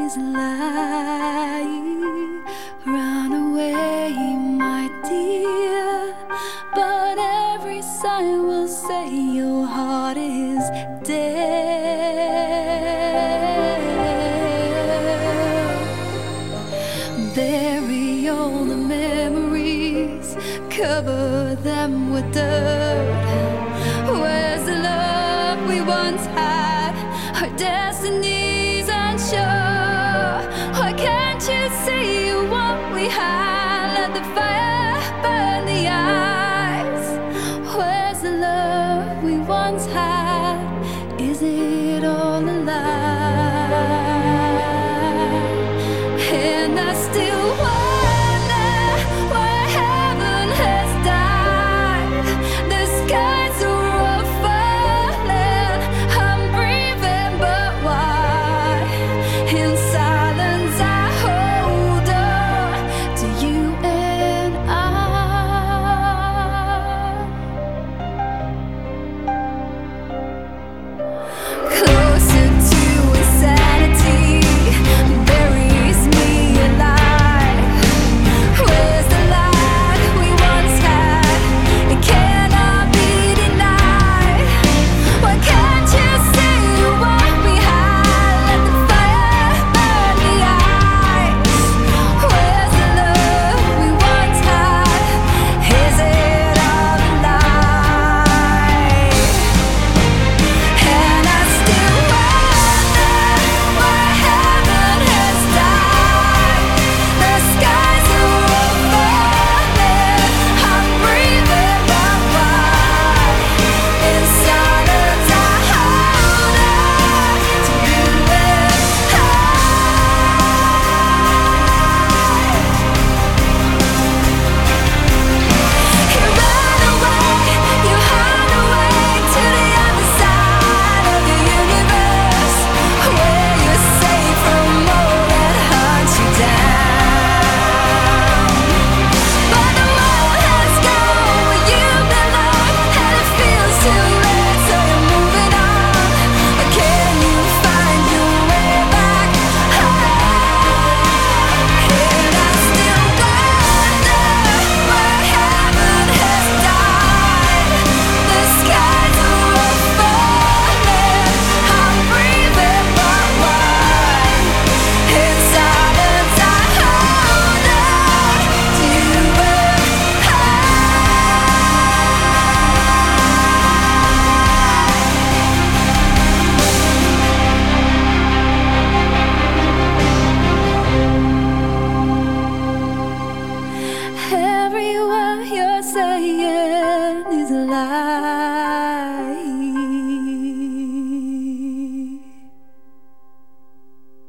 is a lie. Run away, my dear. But every sign will say your heart is dead. Bury all the memories, cover them with dirt. Where's the love we once had? Our destiny's unsure. Why can't you see what we had? Let the fire burn the eyes. Where's the love we once had?